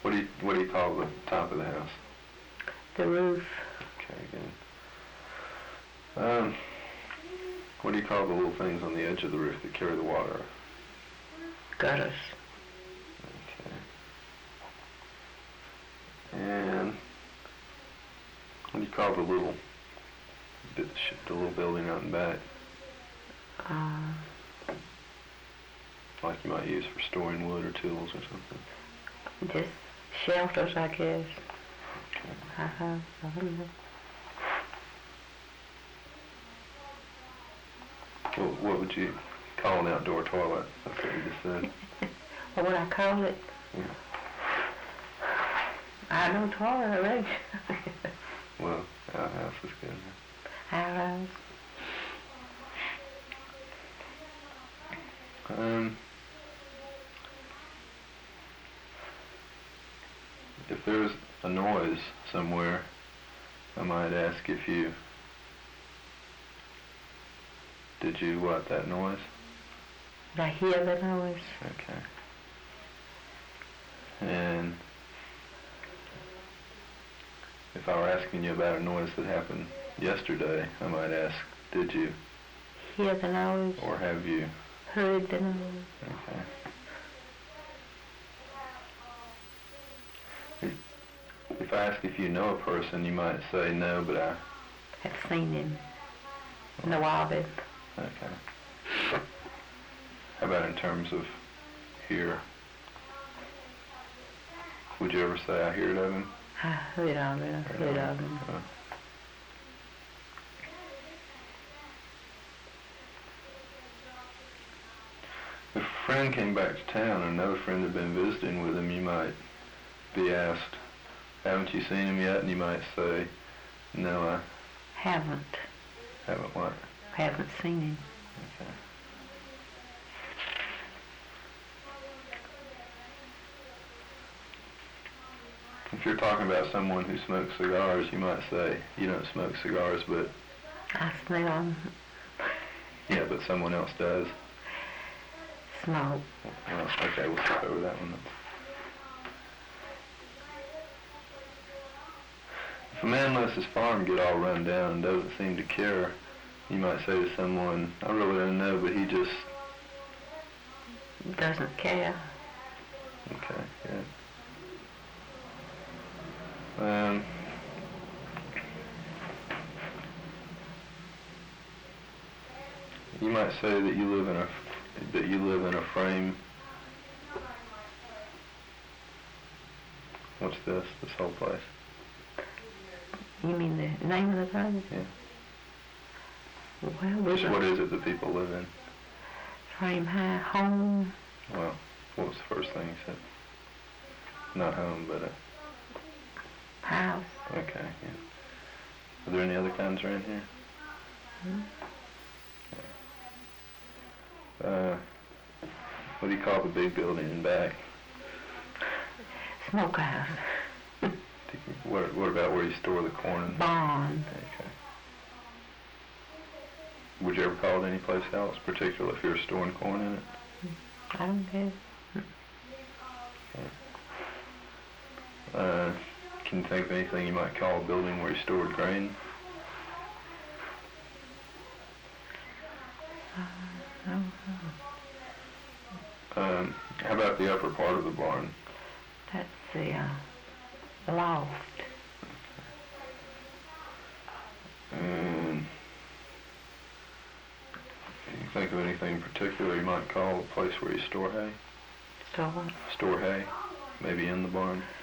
What do you call the top of the house? The roof. Okay, good. What do you call the little things on the edge of the roof that carry the water? Gutters. Okay. And what do you call the little building out in back? Like you might use for storing wood or tools or something? Just shelters, I guess. Okay. I don't know. What would you call an outdoor toilet? That's what you just said. What would I call it? Yeah. I don't toilet already. Well, outhouse is good. Outhouse. If there's a noise somewhere, I might ask if you, did you what, that noise? Did I hear the noise? Okay. And if I were asking you about a noise that happened yesterday, I might ask, did you? Hear the noise? Or have you? Heard the noise. Okay. If I ask if you know a person, you might say no, but I have seen him. Know of it. Okay. How about in terms of hear? Would you ever say I heard of him? I heard of it. I heard of him. If a friend came back to town and another friend had been visiting with him, you might be asked, haven't you seen him yet? And you might say, no, I haven't. Haven't what? Haven't seen him. Okay. If you're talking about someone who smokes cigars, you might say, you don't smoke cigars, but... I smell them. Yeah, but someone else does. Smoke. Well, okay, we'll skip over that one then. If a man lets his farm get all run down and doesn't seem to care, you might say to someone, I really don't know, but he just... doesn't care. Okay, good. You might say that you live in a frame. What's this whole place? You mean the name of the place? Yeah. Well, what is it that people live in? Frame high home. Well, what was the first thing you said? Not home, but a house. Okay, yeah. Are there any other kinds around here? Mm-hmm. What do you call the big building in back? Smokehouse. What about where you store the corn? Barn. Okay. Would you ever call it any place else, particularly if you're storing corn in it? I don't care. Okay. Can you think of anything you might call a building where you stored grain? How about the upper part of the barn? That's the loft. And can you think of anything in particular you might call a place where you store hay? Store what? Store hay, maybe in the barn.